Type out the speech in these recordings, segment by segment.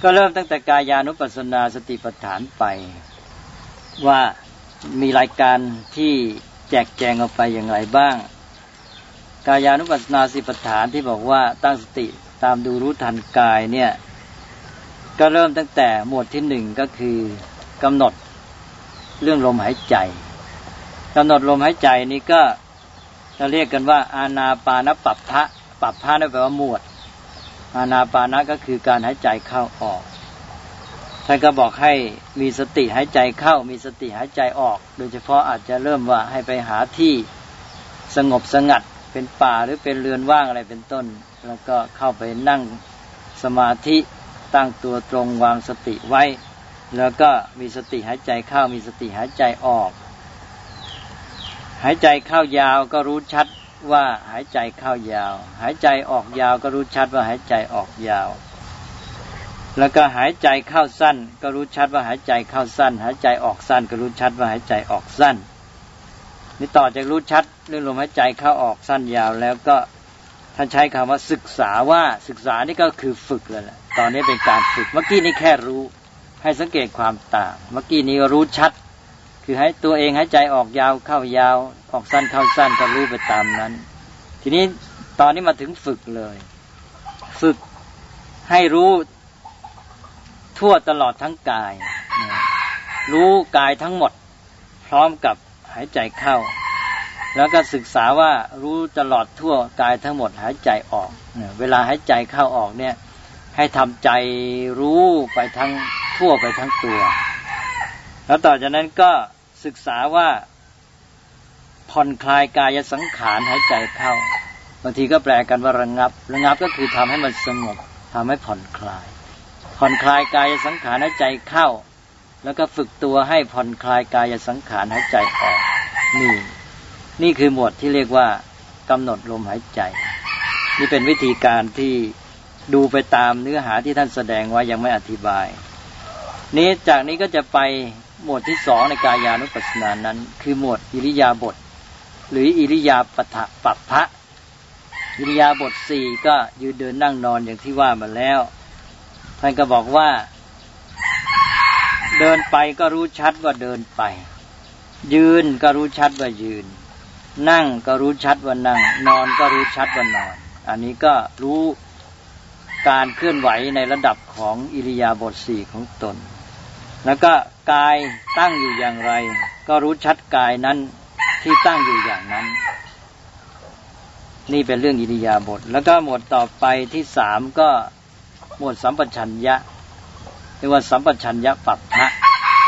ก็เริ่มตั้งแต่กายานุปัสสนาสติปัฏฐานไปว่ามีรายการที่แจกแจงออกไปอย่างไรบ้างกายานุปัสสนาสติปัฏฐานที่บอกว่าตั้งสติตามดูรู้ทันกายเนี่ยก็เริ่มตั้งแต่หมวดที่หนึ่งก็คือกำหนดเรื่องลมหายใจกำหนดลมหายใจนี้ก็จะเรียกกันว่าอานาปานปัปพะปัปพะนั่นแปลว่าหมวดอานาปานะก็คือการหายใจเข้าออกท่านก็บอกให้มีสติหายใจเข้ามีสติหายใจออกโดยเฉพาะอาจจะเริ่มว่าให้ไปหาที่สงบสงัดเป็นป่าหรือเป็นเรือนว่างอะไรเป็นต้นแล้วก็เข้าไปนั่งสมาธิตั้งตัวตรงวางสติไว้แล้วก็มีสติหายใจเข้ามีสติหายใจออกหายใจเข้ายาวก็รู้ชัดว่าหายใจเข้ายาวหายใจออกยาวก็รู้ชัดว่าหายใจออกยาวแล้วก็หายใจเข้าสั้นก็รู้ชัดว่าหายใจเข้าสั้นหายใจออกสั้นก็รู้ชัดว่าหายใจออกสั้นนี่ต่อจากรู้ชัดเรื่องลมหายใจเข้าออกสั้นยาวแล้วก็ท่านใช้คำว่าศึกษาว่าศึกษานี่ก็คือฝึกเลยแหละตอนนี้เป็นการฝึกเมื่อกี้นี้แค่รู้ให้สังเกตความต่างเมื่อกี้นี้รู้ชัดคือให้ตัวเองหายใจออกยาวเข้ายาวออกสั้นเข้าสั้นก็รู้ไปตามนั้นทีนี้ตอนนี้มาถึงฝึกเลยฝึกให้รู้ทั่วตลอดทั้งกายรู้กายทั้งหมดพร้อมกับหายใจเข้าแล้วก็ศึกษาว่ารู้ตลอดทั่วกายทั้งหมดหายใจออกเวลาหายใจเข้าออกเนี่ยให้ทำใจรู้ไปทั้งทั่วไปทั้งตัวแล้วต่อจากนั้นก็ศึกษาว่าผ่อนคลายกายสังขารหายใจเข้าบางทีก็แปลกันว่าระงับก็คือทำให้มันสงบทำให้ผ่อนคลายกายสังขารหายใจเข้าแล้วก็ฝึกตัวให้ผ่อนคลายกายสังขารหายใจออกนี่คือหมวดที่เรียกว่ากำหนดลมหายใจนี่เป็นวิธีการที่ดูไปตามเนื้อหาที่ท่านแสดงไว้ยังไม่อธิบายนี้จากนี้ก็จะไปหมวดที่สองในกายานุปัสสนานั้นคือหมวดอิริยาบถหรืออิริยาปถปัปพะอิริยาบถ4ก็ยืนเดินนั่งนอนอย่างที่ว่ามาแล้วท่านก็บอกว่าเดินไปก็รู้ชัดว่าเดินไปยืนก็รู้ชัดว่ายืนนั่งก็รู้ชัดว่านั่งนอนก็รู้ชัดว่านอนอันนี้ก็รู้การเคลื่อนไหวในระดับของอิริยาบถ4ของตนแล้วก็กายตั้งอยู่อย่างไรก็รู้ชัดกายนั้นที่ตั้งอยู่อย่างนั้นนี่เป็นเรื่องอิริยาบถแล้วก็หมวดต่อไปที่3ก็หมวดสัมปชัญญะเรียกว่าสัมปชัญญะปัปพะ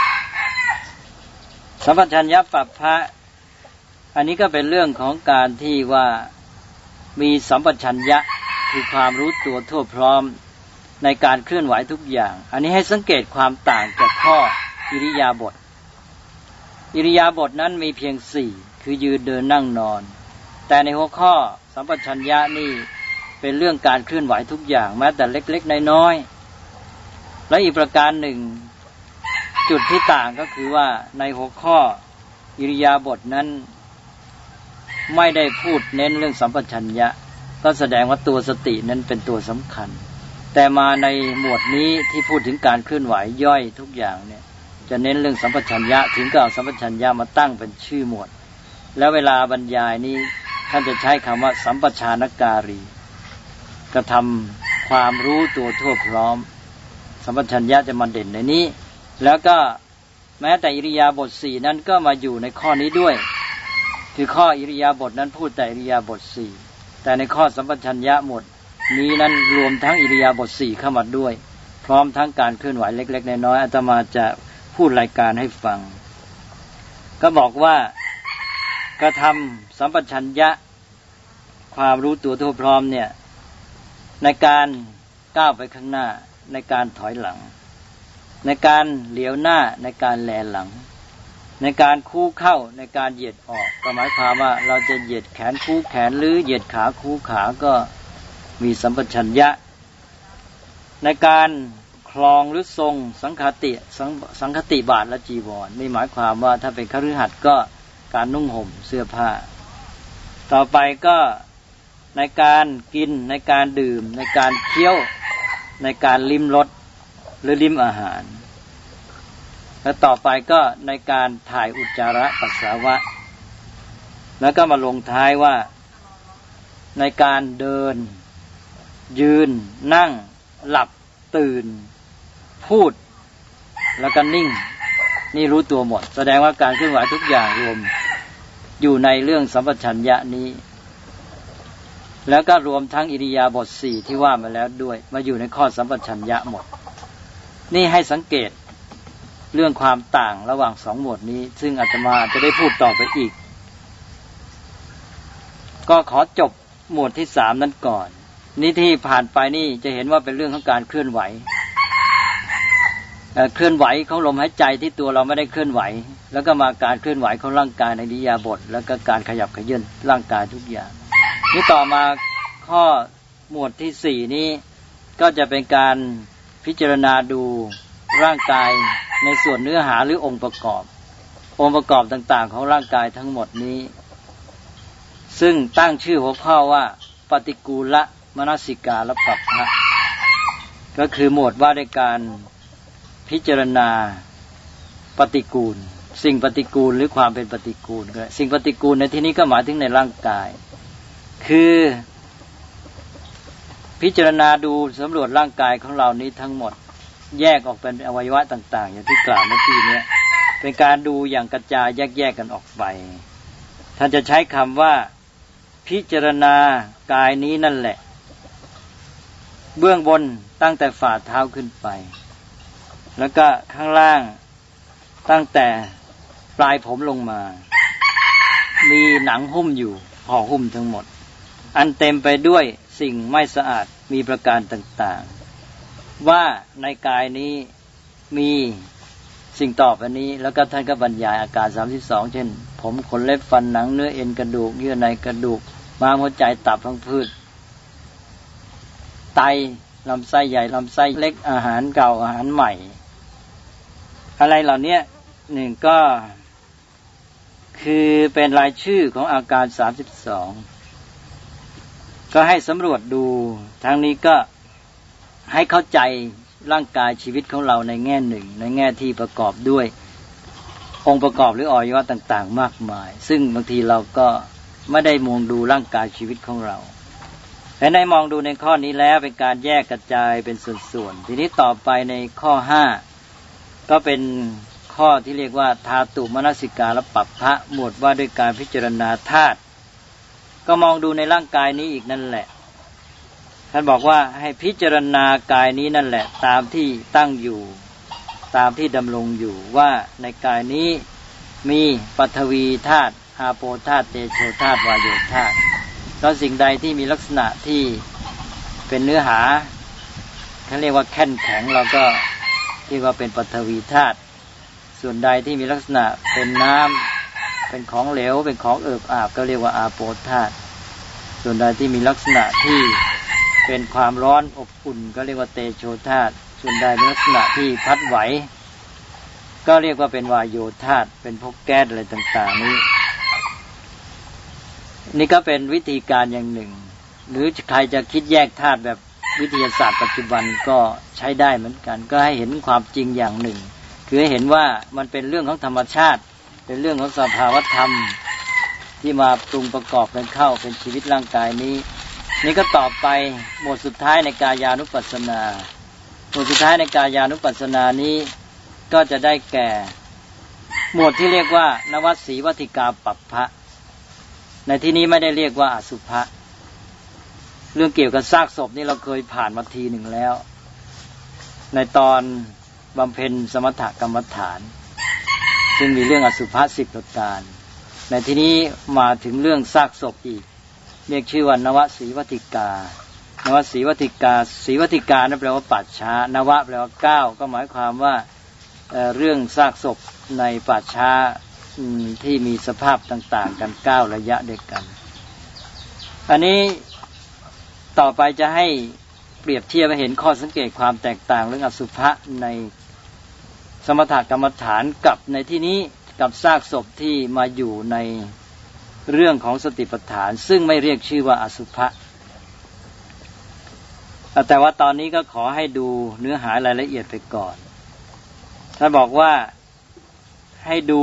สัมปชัญญะปัปพะอันนี้ก็เป็นเรื่องของการที่ว่ามีสัมปชัญญะคือความรู้ตัวทั่วพร้อมในการเคลื่อนไหวทุกอย่างอันนี้ให้สังเกตความต่างจากข้ออิริยาบถนั้นมีเพียง4คือยืนเดินนั่งนอนแต่ในหัวข้อสัมปชัญญะนี่เป็นเรื่องการเคลื่อนไหวทุกอย่างแม้แต่เล็กๆน้อยๆและอีกประการหนึ่งจุดที่ต่างก็คือว่าในหัวข้ออิริยาบถนั้นไม่ได้พูดเน้นเรื่องสัมปชัญญะก็แสดงว่าตัวสตินั้นเป็นตัวสำคัญแต่มาในหมวดนี้ที่พูดถึงการเคลื่อนไหวย่อยทุกอย่างเนี่ยจะเน้นเรื่องสัมปชัญญะถึงก็เอาสัมปชัญญะมาตั้งเป็นชื่อหมวดแล้วเวลาบรรยายนี้ท่านจะใช้คำว่าสัมปชานการีกระทำความรู้ตัวทั่วพร้อมสัมปชัญญะจะมาเด่นในนี้แล้วก็แม้แต่อิริยาบถ4นั้นก็มาอยู่ในข้อนี้ด้วยคือข้ออิริยาบถนั้นพูดแต่อิริยาบถ4แต่ในข้อสัมปชัญญะหมดนี้นั้นรวมทั้งอิริยาบถ4เข้ามาด้วยพร้อมทั้งการเคลื่อนไหวเล็กๆน้อยๆอาตมาจะพูดรายการให้ฟังก็บอกว่ากระทำสัมปชัญญะความรู้ตัวทั่วพร้อมเนี่ยในการก้าวไปข้างหน้าในการถอยหลังในการเหลียวหน้าในการแลหลังในการคู่เข้าในการเหยียดออกก็หมายความว่าเราจะเหยียดแขนคู่แขนหรือเหยียดขาคู่ขาก็มีสัมปชัญญะในการคลองหรือทรงสังคติบาทและจีวรนี่หมายความว่าถ้าเป็นคฤหัสถ์ก็การนุ่งห่มเสื้อผ้าต่อไปก็ในการกินในการดื่มในการเคี้ยวในการลิ้มรสหรือลิ้มอาหารแล้วต่อไปก็ในการถ่ายอุจจาระปัสสาวะแล้วก็มาลงท้ายว่าในการเดินยืนนั่งหลับตื่นพูดแล้วก็นิ่งนี่รู้ตัวหมดแสดงว่าการเคลื่อนไหวทุกอย่างรวมอยู่ในเรื่องสัมปชัญญะนี้แล้วก็รวมทั้งอิริยาบถ4ที่ว่ามาแล้วด้วยมาอยู่ในข้อสัมปชัญญะหมดนี่ให้สังเกตเรื่องความต่างระหว่าง2หมวดนี้ซึ่งอาตมาจะได้พูดต่อไปอีกก็ขอจบหมวดที่3นั้นก่อนนี่ที่ผ่านไปนี่จะเห็นว่าเป็นเรื่องของการเคลื่อนไหวของลมหายใจที่ตัวเราไม่ได้เคลื่อนไหวแล้วก็มาการเคลื่อนไหวของร่างกายในอิริยาบถแล้วก็การขยับเขยื้อนร่างกายทุกอย่างนี่ต่อมาข้อหมวดที่4นี้ก็จะเป็นการพิจารณาดูร่างกายในส่วนเนื้อหาหรือองค์ประกอบต่างๆของร่างกายทั้งหมดนี้ซึ่งตั้งชื่อหัวข้อว่าปฏิกูลมนสิการปัปพะก็คือหมวดว่าด้วยการพิจารณาปฏิกูลสิ่งปฏิกูลหรือความเป็นปฏิกูลก็สิ่งปฏิกูลในที่นี้ก็หมายถึงในร่างกายคือพิจารณาดูสำรวจร่างกายของเรานี้ทั้งหมดแยกออกเป็นอวัยวะต่างๆอย่างที่กล่าวเมื่อกี้นี้เป็นการดูอย่างกระจายแยกกันออกไปท่านจะใช้คำว่าพิจารณากายนี้นั่นแหละเบื้องบนตั้งแต่ฝ่าเท้าขึ้นไปแล้วก็ข้างล่างตั้งแต่ปลายผมลงมามีหนังหุ้มอยู่ห่อหุ้มทั้งหมดอันเต็มไปด้วยสิ่งไม่สะอาดมีประการต่างๆว่าในกายนี้มีสิ่งต่อไปนี้แล้วก็ท่านก็บรรยายอาการ32เช่นผมขนเล็บฟันหนังเนื้อเอ็นกระดูกเยื่อในกระดูกม้ามหัวใจตับพังผืดไตลำไส้ใหญ่ลำไส้เล็กอาหารเก่าอาหารใหม่อะไรเหล่านี้หนึ่งก็คือเป็นรายชื่อของอาการ32ก็ให้สำรวจดูทั้งนี้ก็ให้เข้าใจร่างกายชีวิตของเราในแง่หนึ่งในแง่ที่ประกอบด้วยองค์ประกอบหรืออวัยวะต่างๆมากมายซึ่งบางทีเราก็ไม่ได้มองดูร่างกายชีวิตของเราแต่ในมองดูในข้อนี้แล้วเป็นการแยกกระจายเป็นส่วนๆทีนี้ต่อไปในข้อ5ก็เป็นข้อที่เรียกว่าธาตุมนสิการปัปพะหมวดว่าด้วยการพิจารณาธาตุก็มองดูในร่างกายนี้อีกนั่นแหละท่านบอกว่าให้พิจารณากายนี้นั่นแหละตามที่ตั้งอยู่ตามที่ดำรงอยู่ว่าในกายนี้มีปฐวีธาตุอาโปธาตุเตโชธาตุวายโยธาตุแล้วสิ่งใดที่มีลักษณะที่เป็นเนื้อหาเขาเรียกว่าแข็งเราก็เรียกว่าเป็นปฐวีธาตุส่วนใดที่มีลักษณะเป็นน้ำเป็นของเหลวเป็นของเอิบอาบก็เรียกว่าอาโปธาตุส่วนใดที่มีลักษณะที่เป็นความร้อนอบอุ่นก็เรียกว่าเตโชธาตุส่วนใดมีลักษณะที่พัดไหวก็เรียกว่าเป็นวายโยธาตุเป็นพวกแก๊สอะไรต่างๆนี่ก็เป็นวิธีการอย่างหนึ่งหรือใครจะคิดแยกธาตุแบบวิทยาศาสตร์ปัจจุบันก็ใช้ได้เหมือนกันก็ให้เห็นความจริงอย่างหนึ่งคือให้เห็นว่ามันเป็นเรื่องของธรรมชาติเป็นเรื่องของสภาวธรรมที่มาปรุงประกอบกันเข้าเป็นชีวิตร่างกายนี้นี่ก็ต่อไปหมวดสุดท้ายในกายานุปัสสนาหมวดสุดท้ายในกายานุปัสสนานี้ก็จะได้แก่หมวดที่เรียกว่านวสีวัติกาปัปพะในที่นี้ไม่ได้เรียกว่าอสุภะเรื่องเกี่ยวกับซากศพนี่เราเคยผ่านมาทีหนึ่งแล้วในตอนบำเพ็ญสมถกรรมฐานซึ่งมีเรื่องอสุภะ10ประการในที่นี้มาถึงเรื่องซากศพอีกเรียกชื่อว่านวสีวัติกานวสีวัติกาสีวัติกานั่นแปลว่าป่าช้านวะแปลว่า9ก็หมายความว่าเรื่องซากศพในป่าช้าที่มีสภาพต่างๆกัน9ระยะด้วยกันอันนี้ต่อไปจะให้เปรียบเทียบให้เห็นข้อสังเกตความแตกต่างเรื่องอสุภะในสมถกรรมฐานกับในที่นี้กับซากศพที่มาอยู่ในเรื่องของสติปัฏฐานซึ่งไม่เรียกชื่อว่าอสุภะแต่ว่าตอนนี้ก็ขอให้ดูเนื้อหารายละเอียดไปก่อนถ้าบอกว่าให้ดู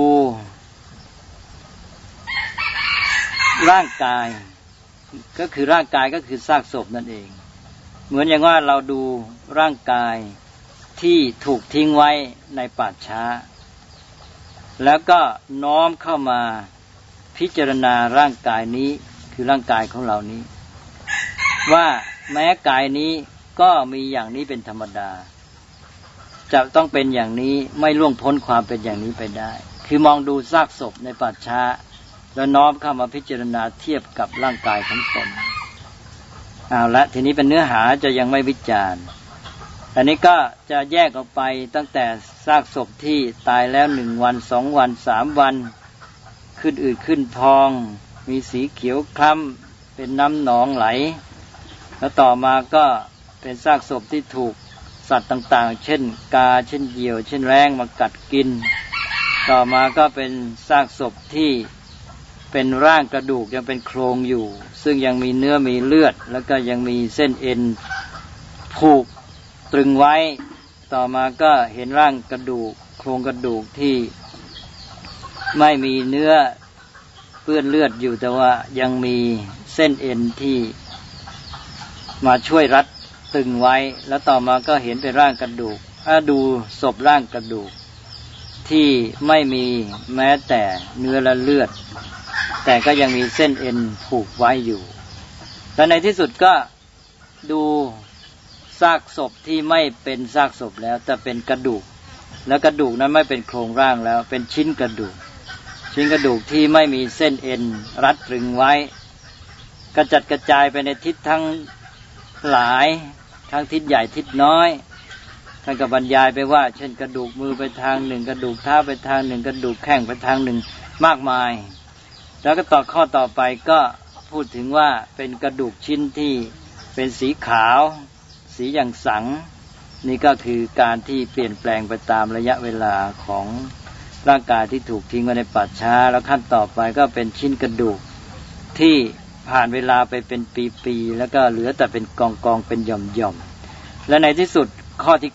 ร่างกายก็คือร่างกายก็คือซากศพนั่นเองเหมือนอย่างว่าเราดูร่างกายที่ถูกทิ้งไว้ในป่าช้าแล้วก็น้อมเข้ามาพิจารณาร่างกายนี้คือร่างกายของเรานี้ว่าแม้กายนี้ก็มีอย่างนี้เป็นธรรมดาจะต้องเป็นอย่างนี้ไม่ล่วงพ้นความเป็นอย่างนี้ไปได้คือมองดูซากศพในป่าช้าแล้วน้อมเข้ามาพิจารณาเทียบกับร่างกายของตนเอาละทีนี้เป็นเนื้อหาจะยังไม่วิจารณ์อันนี้ก็จะแยกออกไปตั้งแต่ซากศพที่ตายแล้ว1 วัน2 วัน3 วันขึ้นอืดขึ้นพองมีสีเขียวคล้ำเป็นน้ำหนองไหลแล้วต่อมาก็เป็นซากศพที่ถูกสัตว์ต่างๆเช่นกาเช่นเหยี่ยวเช่นแร้งมากัดกินต่อมาก็เป็นซากศพที่เป็นร่างกระดูกยังเป็นโครงอยู่ซึ่งยังมีเนื้อมีเลือดแล้วก็ยังมีเส้นเอ็นผูกตรึงไว้ต่อมาก็เห็นร่างกระดูกโครงกระดูกที่ไม่มีเนื้อเปื้อนเลือดอยู่แต่ว่ายังมีเส้นเอ็นที่มาช่วยรัดตึงไว้แล้วต่อมาก็เห็นเป็นร่างกระดูกดูศพร่างกระดูกที่ไม่มีแม้แต่เนื้อและเลือดแต่ก็ยังมีเส้นเอ็นผูกไว้อยู่และในที่สุดก็ดูซากศพที่ไม่เป็นซากศพแล้วแต่เป็นกระดูกแล้วกระดูกนั้นไม่เป็นโครงร่างแล้วเป็นชิ้นกระดูกที่ไม่มีเส้นเอ็นรัดตรึงไว้กระจัดกระจายไปในทิศทั้งหลายทั้งทิศใหญ่ทิศน้อยท่านก็บรรยายไปว่าเช่นกระดูกมือไปทางหนึ่งกระดูกเท้าไปทางหนึ่งกระดูกแข้งไปทางหนึ่งมากมายแล้วก็ต่อข้อต่อไปก็พูดถึงว่าเป็นกระดูกชิ้นที่เป็นสีขาวสีอย่างสังนี่ก็คือการที่เปลี่ยนแปลงไปตามระยะเวลาของร่างกายที่ถูกทิ้งไว้ในป่าช้าแล้วขั้นต่อไปก็เป็นชิ้นกระดูกที่ผ่านเวลาไปเป็นปีๆแล้วก็เหลือแต่เป็นกองๆเป็นหย่อมๆและในที่สุดข้อที่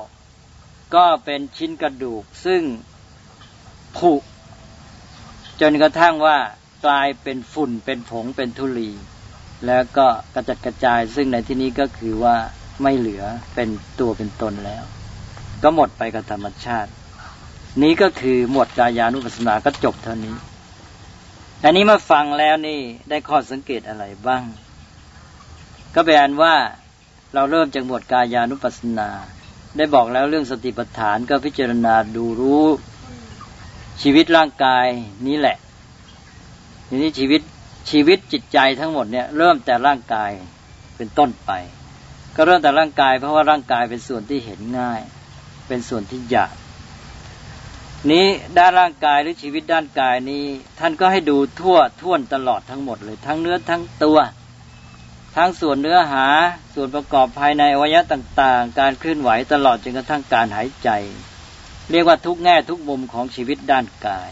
9ก็เป็นชิ้นกระดูกซึ่งผุจนกระทั่งว่ากลายเป็นฝุ่นเป็นผงเป็นธุลีแล้วก็กระจัดกระจายซึ่งในที่นี้ก็คือว่าไม่เหลือเป็นตัวเป็นตนแล้วก็หมดไปกับธรรมชาตินี้ก็คือหมวดกายานุปัสสนาก็จบเท่านี้อันนี้มาฟังแล้วนี่ได้ข้อสังเกตอะไรบ้างก็แปลว่าเราเริ่มจากหมวดกายานุปัสสนาได้บอกแล้วเรื่องสติปัฏฐานก็พิจารณาดูรู้ชีวิตร่างกายนี้แหละทีนี้ชีวิตจิตใจทั้งหมดเนี่ยเริ่มแต่ร่างกายเป็นต้นไปก็เริ่มแต่ร่างกายเพราะว่าร่างกายเป็นส่วนที่เห็นง่ายเป็นส่วนที่หยาบนี้ด้านร่างกายหรือชีวิตด้านกายนี้ท่านก็ให้ดูท่วนตลอดทั้งหมดเลยทั้งเนื้อทั้งตัวทั้งส่วนเนื้อหาส่วนประกอบภายในอวัยวะต่างๆการเคลื่อนไหวตลอดจนกระทั่งการหายใจเรียกว่าทุกแง่ทุกมุมของชีวิตด้านกาย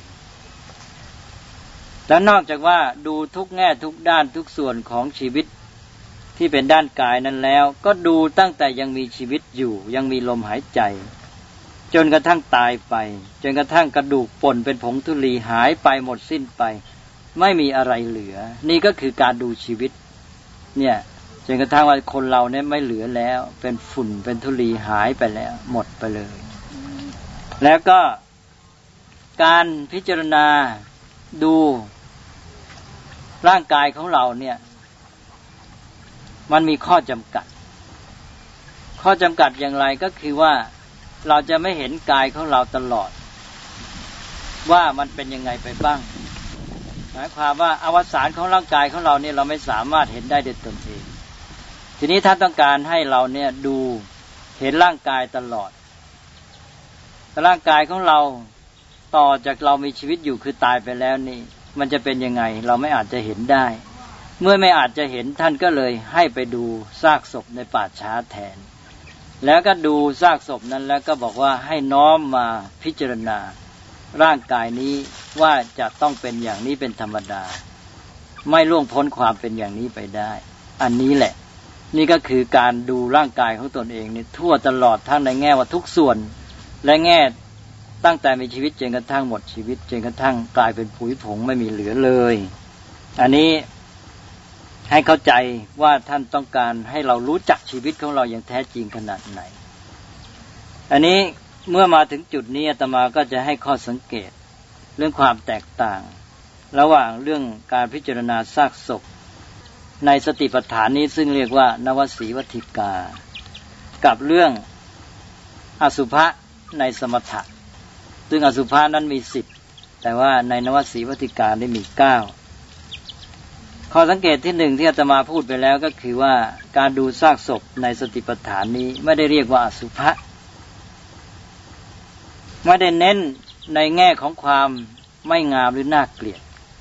และนอกจากว่าดูทุกแง่ทุกด้านทุกส่วนของชีวิตที่เป็นด้านกายนั้นแล้วก็ดูตั้งแต่ยังมีชีวิตอยู่ยังมีลมหายใจจนกระทั่งตายไปจนกระทั่งกระดูกป่นเป็นผงธุลีหายไปหมดสิ้นไปไม่มีอะไรเหลือนี่ก็คือการดูชีวิตเนี่ยจนกระทั่งว่าคนเราเนี่ยไม่เหลือแล้วเป็นฝุ่นเป็นธุลีหายไปแล้วหมดไปเลยแล้วก็การพิจารณาดูร่างกายของเราเนี่ยมันมีข้อจำกัดอย่างไรก็คือว่าเราจะไม่เห็นกายของเราตลอดว่ามันเป็นยังไงไปบ้างหมายความว่าอวสานของร่างกายของเราเนี่ยเราไม่สามารถเห็นได้ด้วยตนเองทีนี้ท่านต้องการให้เราเนี่ยดูเห็นร่างกายตลอดแต่ร่างกายของเราต่อจากเรามีชีวิตอยู่คือตายไปแล้วนี่มันจะเป็นยังไงเราไม่อาจจะเห็นได้เมื่อไม่อาจจะเห็นท่านก็เลยให้ไปดูซากศพในป่าช้าแทนแล้วก็ดูซากศพนั้นแล้วก็บอกว่าให้น้อมมาพิจารณาร่างกายนี้ว่าจะต้องเป็นอย่างนี้เป็นธรรมดาไม่ล่วงพ้นความเป็นอย่างนี้ไปได้อันนี้แหละนี่ก็คือการดูร่างกายของตนเองนี่ทั่วตลอดทั้งในแง่ว่าทุกส่วนและแง่ตั้งแต่มีชีวิตจนกระทั่งหมดชีวิตจนกระทั่งกลายเป็นผุยผงไม่มีเหลือเลยอันนี้ให้เข้าใจว่าท่านต้องการให้เรารู้จักชีวิตของเราอย่างแท้จริงขนาดไหนอันนี้เมื่อมาถึงจุดนี้อาตมาก็จะให้ข้อสังเกตเรื่องความแตกต่างระหว่างเรื่องการพิจารณาซากศพในสติปัฏฐานนี้ซึ่งเรียกว่านวสีวัฏฐิกากับเรื่องอสุภะในสมถะซึ่งอสุภะนั้นมี10แต่ว่าในนวสีวัฏฐิกาได้มี9ข้อสังเกตที่1ที่อาตมาพูดไปแล้วก็คือว่าการดูซากศพในสติปัฏฐานนี้ไม่ได้เรียกว่าอสุภะไม่ได้เน้นในแง่ของความไม่งามหรือน่าเกลียด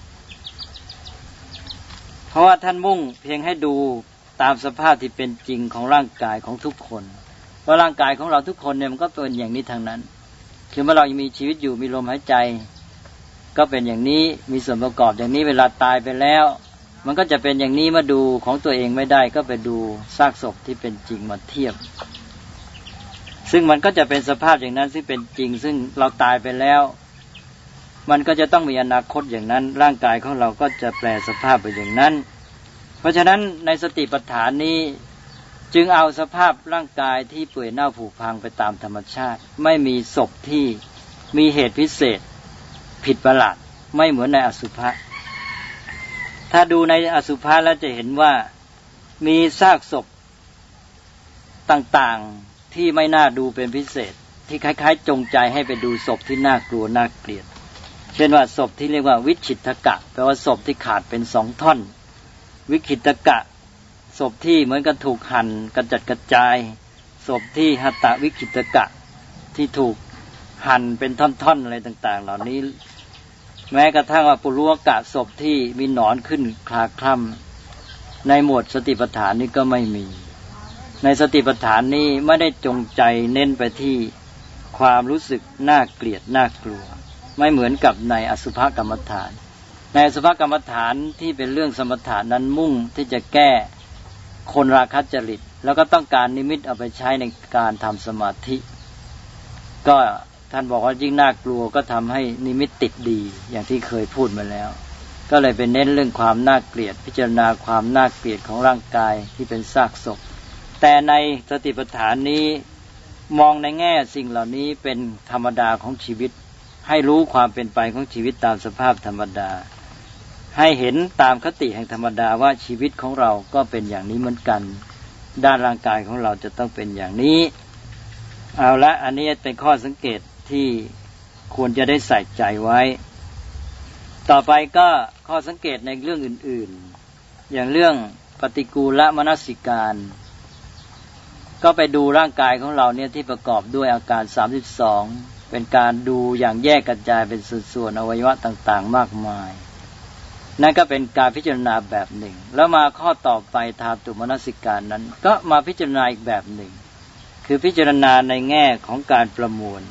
เพราะว่าท่านมุ่งเพียงให้ดูตามสภาพที่เป็นจริงของร่างกายของทุกคนว่าร่างกายของเราทุกคนเนี่ยมันก็เป็นอย่างนี้ทางนั้นคือเมื่อเรายังมีชีวิตอยู่มีลมหายใจก็เป็นอย่างนี้มีส่วนประกอบอย่างนี้เวลาตายไปแล้วมันก็จะเป็นอย่างนี้มาดูของตัวเองไม่ได้ก็ไปดูซากศพที่เป็นจริงมาเทียบซึ่งมันก็จะเป็นสภาพอย่างนั้นซึ่งเป็นจริงซึ่งเราตายไปแล้วมันก็จะต้องมีอนาคตอย่างนั้นร่างกายของเราก็จะแปลสภาพไปอย่างนั้นเพราะฉะนั้นในสติปัฏฐานนี้จึงเอาสภาพร่างกายที่เปื่อยเน่าผุพังไปตามธรรมชาติไม่มีศพที่มีเหตุพิเศษผิดประหลาดไม่เหมือนในอสุภะถ้าดูในอสุภะแล้วจะเห็นว่ามีซากศพต่างๆที่ไม่น่าดูเป็นพิเศษที่คล้ายๆจงใจให้ไปดูศพที่น่ากลัวน่าเกลียดเช่นว่าศพที่เรียกว่าวิชิตกะแปลว่าศพที่ขาดเป็น2ท่อนวิคิตกะศพที่เหมือนกับถูกหั่นกระจัดกระจายศพที่หัตถวิคิตกะที่ถูกหั่นเป็นท่อนๆอะไรต่างๆเหล่านี้แม้กระทั่งว่าปุรุกะศพที่มีหนอนขึ้นคลาคล่ำในหมวดสติปัฏฐานนี้ก็ไม่มีในสติปัฏฐานนี้ไม่ได้จงใจเน้นไปที่ความรู้สึกน่าเกลียดน่ากลัวไม่เหมือนกับในอสุภกรรมฐานในอสุภกรรมฐานที่เป็นเรื่องสมถะนั้นมุ่งที่จะแก้คนราคะจริตแล้วก็ต้องการนิมิตเอาไปใช้ในการทำสมาธิก็ท่านบอกว่ายิ่งน่ากลัวก็ทำให้นิมิตติดดีอย่างที่เคยพูดมาแล้วก็เลยเป็นเน้นเรื่องความน่าเกลียดพิจารณาความน่าเกลียดของร่างกายที่เป็นซากศพแต่ในสติปัฏฐานนี้มองในแง่สิ่งเหล่านี้เป็นธรรมดาของชีวิตให้รู้ความเป็นไปของชีวิตตามสภาพธรรมดาให้เห็นตามคติแห่งธรรมดาว่าชีวิตของเราก็เป็นอย่างนี้เหมือนกันด้านร่างกายของเราจะต้องเป็นอย่างนี้เอาละอันนี้เป็นข้อสังเกตที่ควรจะได้ใส่ใจไว้ต่อไปก็ข้อสังเกตในเรื่องอื่นๆอย่างเรื่องปฏิกูลมนสิการก็ไปดูร่างกายของเราเนี่ยที่ประกอบด้วยอาการ32เป็นการดูอย่างแยกกระจายเป็นส่วนๆอวัยวะต่างๆมากมายนั่นก็เป็นการพิจารณาแบบหนึ่งแล้วมาข้อต่อไปธาตุมนสิการนั้นก็มาพิจารณาอีกแบบหนึ่งคือพิจารณาในแง่ของการประมวล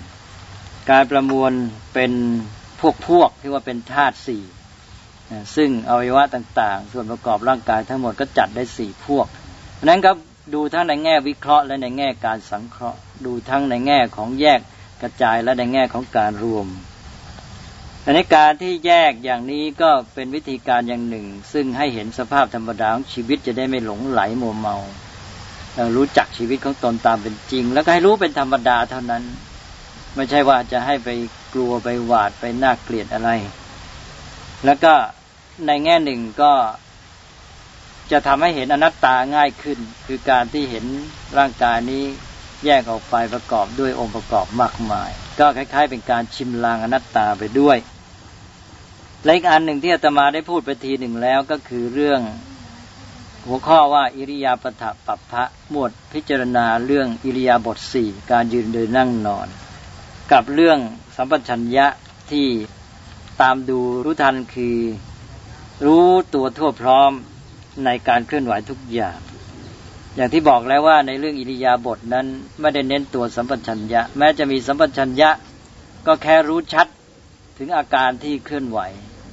เป็นพวกที่ว่าเป็นธาตุ4ซึ่งอวัยวะต่างๆส่วนประกอบร่างกายทั้งหมดก็จัดได้4พวกนั้นก็ดูทั้งในแง่วิเคราะห์และในแง่การสังเคราะห์ดูทั้งในแง่ของแยกกระจายและในแง่ของการรวมในการที่แยกอย่างนี้ก็เป็นวิธีการอย่างหนึ่งซึ่งให้เห็นสภาพธรรมดาของชีวิตจะได้ไม่หลงไหลมัวเมารู้จักชีวิตของตนตามเป็นจริงแล้วก็ให้รู้เป็นธรรมดาเท่านั้นไม่ใช่ว่าจะให้ไปกลัวไปหวาดไปน่าเกลียดอะไรแล้วก็ในแง่หนึ่งก็จะทำให้เห็นอนัตตาง่ายขึ้นคือการที่เห็นร่างกายนี้แยกออกไปประกอบด้วยองค์ประกอบมากมายก็คล้ายๆเป็นการชิมลางอนัตตาไปด้วยและอีกอันหนึ่งที่อาตมาได้พูดไปทีหนึ่งแล้วก็คือเรื่องหัวข้อว่าอิริยาปถปัปพะหมวดพิจารณาเรื่องอิริยาบถ4การยืนเดินนั่งนอนกับเรื่องสัมปชัญญะที่ตามดูรู้ทันคือรู้ตัวทั่วพร้อมในการเคลื่อนไหวทุกอย่างที่บอกแล้วว่าในเรื่องอิริยาบถนั้นไม่ได้เน้นตัวสัมปชัญญะแม้จะมีสัมปชัญญะก็แค่รู้ชัดถึงอาการที่เคลื่อนไหว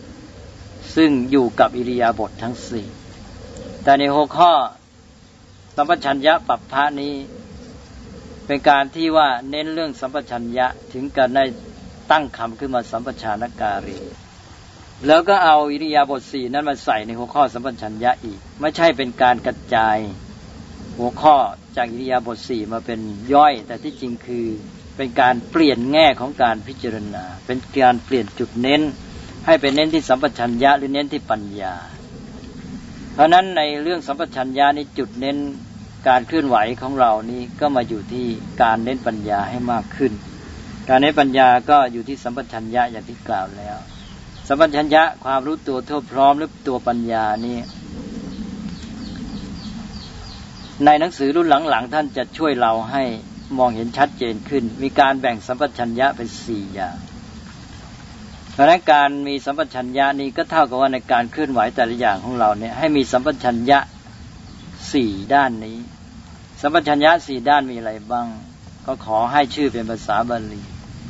ซึ่งอยู่กับอิริยาบถทั้ง4แต่ในหัวข้อสัมปชัญญะปัปพะนี้เป็นการที่ว่าเน้นเรื่องสัมปชัญญะถึงกันได้ตั้งคำขึ้นมาสัมปชานการีแล้วก็เอาอิริยาบถ4นั้นมาใส่ในหัวข้อสัมปชัญญะอีกไม่ใช่เป็นการกระจายหัวข้อจากอิริยาบถ4มาเป็นย่อยแต่ที่จริงคือเป็นการเปลี่ยนแง่ของการพิจารณาเป็นการเปลี่ยนจุดเน้นให้เป็นเน้นที่สัมปชัญญะหรือเน้นที่ปัญญาเพราะนั้นในเรื่องสัมปชัญญะนี้จุดเน้นการเคลื่อนไหวของเรานี้ก็มาอยู่ที่การเน้นปัญญาให้มากขึ้นการเน้นปัญญาก็อยู่ที่สัมปชัญญะอย่างที่กล่าวแล้วสัมปชัญญะความรู้ตัวทั่วพร้อมหรือตัวปัญญานี้ในหนังสือรุ่นหลังๆท่านจะช่วยเราให้มองเห็นชัดเจนขึ้นมีการแบ่งสัมปชัญญะเป็น4อย่างเพราะฉะนั้นการมีสัมปชัญญะนี้ก็เท่ากับว่าในการเคลื่อนไหวแต่ละอย่างของเราเนี่ยให้มีสัมปชัญญะ4ด้านนี้สัมปชัญญะ4ด้านมีอะไรบ้างก็ขอให้ชื่อเป็นภาษาบาลี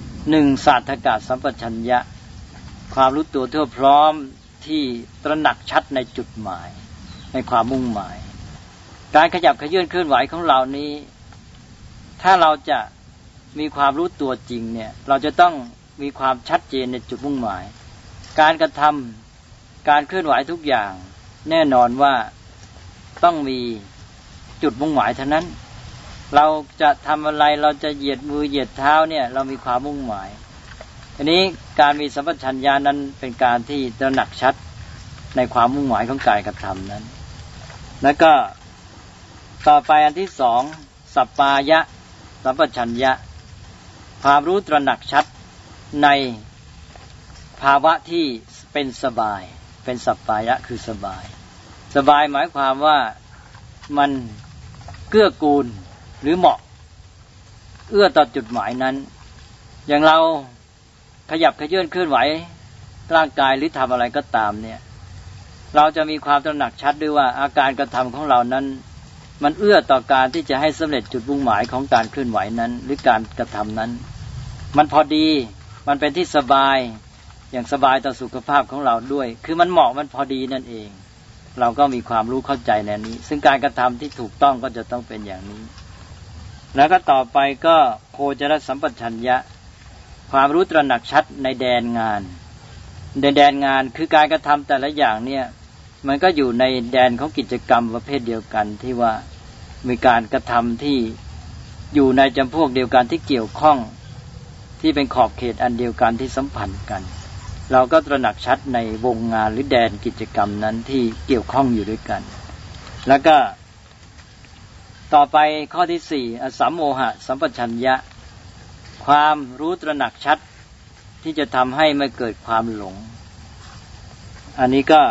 1สัทธกะสัมปชัญญะความรู้ตัวทั่วพร้อมที่ตระหนักชัดในจุดหมายในความมุ่งหมายการขยับเขยื้อนเคลื่อนไหวของเรานี้ถ้าเราจะมีความรู้ตัวจริงเนี่ยเราจะต้องมีความชัดเจนในจุดมุ่งหมายการกระทำการเคลื่อนไหวทุกอย่างแน่นอนว่าต้องมีจุดมุ่งหมายเท่านั้นเราจะทำอะไรเราจะเหยียดมือเหยียดเท้าเนี่ยเรามีความมุ่งหมายทีนี้การมีสัมปชัญญะนั้นเป็นการที่ตระหนักชัดในความมุ่งหมายของการกระทำนั้นแล้วก็ต่อไปอันที่2สัปปายะสัมปชัญญะความรู้ตระหนักชัดในภาวะที่เป็นสบายเป็นสัปปายะคือสบายสบายหมายความว่ามันเกื้อกูลหรือเหมาะเอื้อต่อจุดหมายนั้นอย่างเราขยับเขยื้อนเคลื่อนไหวร่างกายหรือทำอะไรก็ตามเนี่ยเราจะมีความตระหนักชัดด้วยว่าอาการกระทำของเรานั้นมันเอื้อต่อการที่จะให้สำเร็จจุดมุ่งหมายของการเคลื่อนไหวนั้นหรือการกระทำนั้นมันพอดีมันเป็นที่สบายอย่างสบายต่อสุขภาพของเราด้วยคือมันเหมาะมันพอดีนั่นเองเราก็มีความรู้เข้าใจในนี้ซึ่งการกระทำที่ถูกต้องก็จะต้องเป็นอย่างนี้แล้วก็ต่อไปก็โคจรสัมปชัญญะความรู้ตระหนักชัดในแดนงานแดนงานคือการกระทำแต่ละอย่างเนี่ยมันก็อยู่ในแดนของกิจกรรมประเภทเดียวกันที่ว่ามีการกระทำที่อยู่ในจำพวกเดียวกันที่เกี่ยวข้องที่เป็นขอบเขตอันเดียวกันที่สัมพันธ์กันเราก็ตระหนักชัดในวงงานหรือแดนกิจกรรมนั้นที่เกี่ยวข้องอยู่ด้วยกันแล้วก็ต่อไปข้อที่4อสัมโมหะสัมปชัญญะความรู้ตระหนักชัดที่จะทำให้ไม่เกิดความหลงอันนี้ก็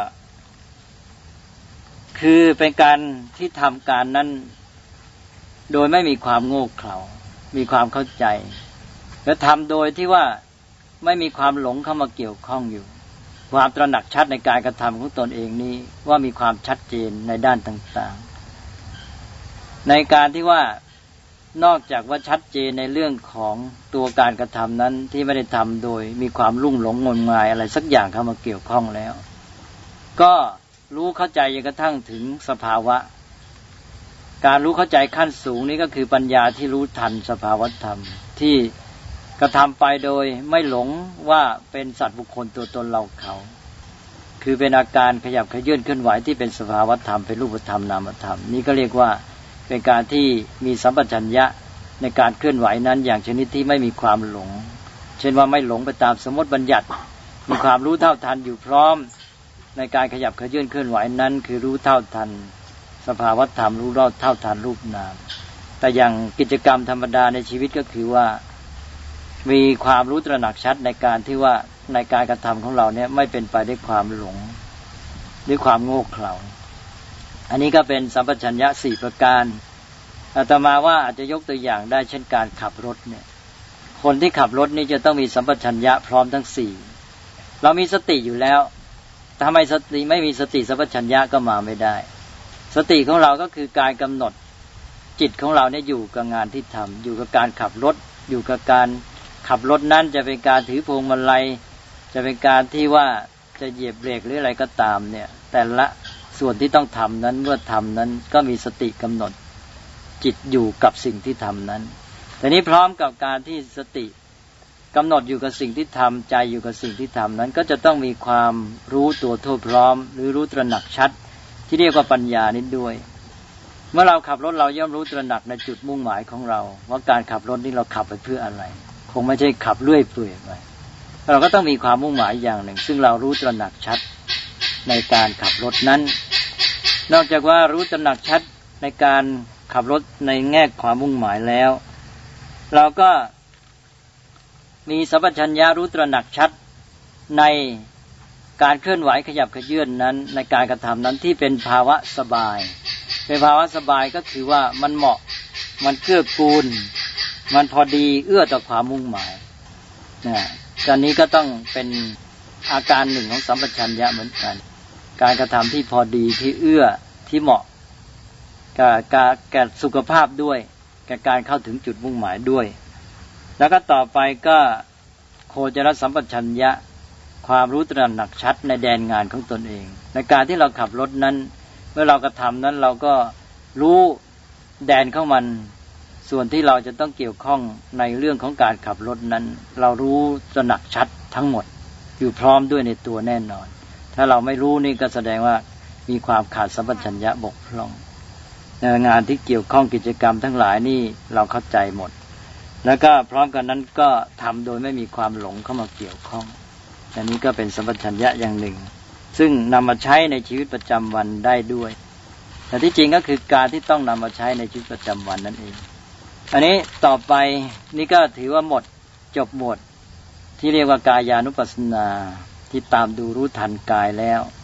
คือเป็นการที่ทำการนั้นโดยไม่มีความโง่เขลามีความเข้าใจและทำโดยที่ว่าไม่มีความหลงเข้ามาเกี่ยวข้องอยู่ความตระหนักชัดในการกระทำของตนเองนี้ว่ามีความชัดเจนในด้านต่างๆในการที่ว่านอกจากว่าชัดเจนในเรื่องของตัวการกระทำนั้นที่ไม่ได้ทำโดยมีความลุ่มหลงงมงายอะไรสักอย่างเข้ามาเกี่ยวข้องแล้วก็รู้เข้าใจจนกระทั่งถึงสภาวะการรู้เข้าใจขั้นสูงนี้ก็คือปัญญาที่รู้ทันสภาวธรรมที่กระทำไปโดยไม่หลงว่าเป็นสัตว์บุคคลตัวตนเราเขาคือเป็นอาการขยับเขยื้อนเคลื่อนไหวที่เป็นสภาวธรรมเป็นรูปธรรมนามธรรมนี่ก็เรียกว่าเป็นการที่มีสัมปชัญญะในการเคลื่อนไหวนั้นอย่างชนิดที่ไม่มีความหลงเช่นว่าไม่หลงไปตามสมมติบัญญัติมีความรู้เท่าทันอยู่พร้อมในการขยับเขยื้อนเคลื่อนไหวนั้นคือรู้เท่าทันสภาวธรรมรู้เท่าทันรูปนามแต่อย่างกิจกรรมธรรมดาในชีวิตก็คือว่ามีความรู้ตระหนักชัดในการที่ว่าในการกระทำของเราเนี่ยไม่เป็นไปด้วยความหลงด้วยความโง่เขลาอันนี้ก็เป็นสัมปชัญญะ4ประการอาตมาว่าอาจจะยกตัวอย่างได้เช่นการขับรถเนี่ยคนที่ขับรถนี่จะต้องมีสัมปชัญญะพร้อมทั้ง4เรามีสติอยู่แล้วทำไมสติไม่มีสติสัมปชัญญะก็มาไม่ได้สติของเราก็คือการกำหนดจิตของเราเนี่ยอยู่กับงานที่ทำอยู่กับการขับรถอยู่กับการขับรถนั้นจะเป็นการถือพวงมาลัยจะเป็นการที่ว่าจะเหยียบเบรกหรืออะไรก็ตามเนี่ยแต่ละส่วนที่ต้องทำนั้นเมื่อทำนั้นก็มีสติกำหนดจิตอยู่กับสิ่งที่ทำนั้นแต่นี้พร้อมกับการที่สติกำหนดอยู่กับสิ่งที่ทำใจอยู่กับสิ่งที่ทำนั้นก็จะต้องมีความรู้ตัวทั่วพร้อมหรือรู้ตระหนักชัดที่เรียกว่าปัญญานี้ด้วยเมื่อเราขับรถเราย่อมรู้ตระหนักในจุดมุ่งหมายของเราว่าการขับรถนี้เราขับไปเพื่ออะไรคงไม่ใช่ขับเรื่อยเปื่อยไปเราก็ต้องมีความมุ่งหมายอย่างหนึ่งซึ่งเรารู้ตระหนักชัดในการขับรถนั้นนอกจากว่ารู้ตระหนักชัดในการขับรถในแง่ความมุ่งหมายแล้วเราก็มีสัมปชัญญะรู้ตระหนักชัดในการเคลื่อนไหวขยับเขยื้อนนั้นในการกระทำนั้นที่เป็นภาวะสบายเป็นภาวะสบายก็คือว่ามันเหมาะมันเกื้อกูลมันพอดีเอื้อต่อความมุ่งหมายการนี้ก็ต้องเป็นอาการหนึ่งของสัมปชัญญะเหมือนกันการกระทำที่พอดีที่เอื้อที่เหมาะแก่สุขภาพด้วยแก่การเข้าถึงจุดมุ่งหมายด้วยแล้วก็ต่อไปก็โคจรสัมปชัญญะความรู้ตระหนักชัดในแดนงานของตนเองในการที่เราขับรถนั้นเมื่อเรากระทำนั้นเราก็รู้แดนของมันส่วนที่เราจะต้องเกี่ยวข้องในเรื่องของการขับรถนั้นเรารู้ตระหนักชัดทั้งหมดอยู่พร้อมด้วยในตัวแน่นอนถ้าเราไม่รู้นี่ก็แสดงว่ามีความขาดสัมปชัญญะบกพร่องในงานที่เกี่ยวข้องกิจกรรมทั้งหลายนี่เราเข้าใจหมดแล้วก็พร้อมกันนั้นก็ทำโดยไม่มีความหลงเข้ามาเกี่ยวข้องอันนี้ก็เป็นสัมปชัญญะอย่างหนึ่งซึ่งนำมาใช้ในชีวิตประจำวันได้ด้วยแต่ที่จริงก็คือการที่ต้องนำมาใช้ในชีวิตประจำวันนั่นเองอันนี้ต่อไปนี่ก็ถือว่าหมดจบหมดที่เรียกว่ากายานุปัสสนาที่ตามดูรู้ทันกายแล้ว